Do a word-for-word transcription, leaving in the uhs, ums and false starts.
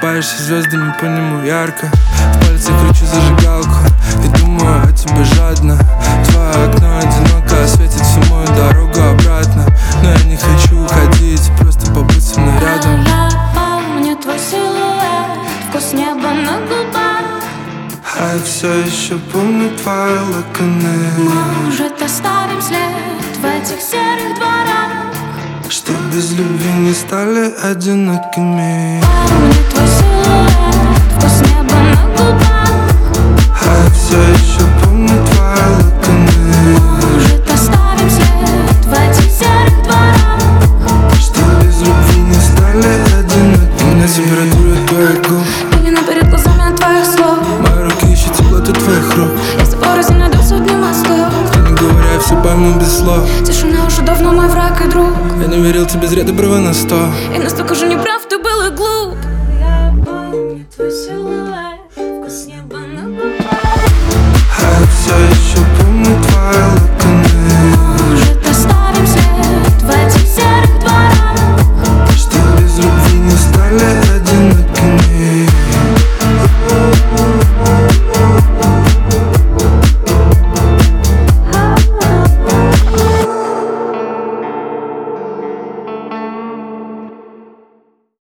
улыбаешься звездами по нему ярко. В пальцах кручу зажигалку и думаю о тебе жадно. Твое окно одиноко осветит всю мою дорогу обратно. Но я не хочу уходить, просто побыть со мной рядом. Я помню твой силуэт, вкус неба на губах. А я все еще помню твои локоны. Может, оставим след в этих серых дворах, что без любви не стали одинокими. Помню твой силуэт, вкус неба на губах. А я все еще помню твои локоны. Может, оставим след в этих серых дворах, что без любви не стали одинокими. На температуре твоих губ, пелена перед глазами от твоих слов. мои руки ищут теплоту твоих рук. Я с тобой разойду сотни мостов. Ты не говоря, я все пойму без слов. Тишина уже давно мой враг и друг. Я не верил тебе, зря ты права на сто. И настолько же неправ ты был и глуп.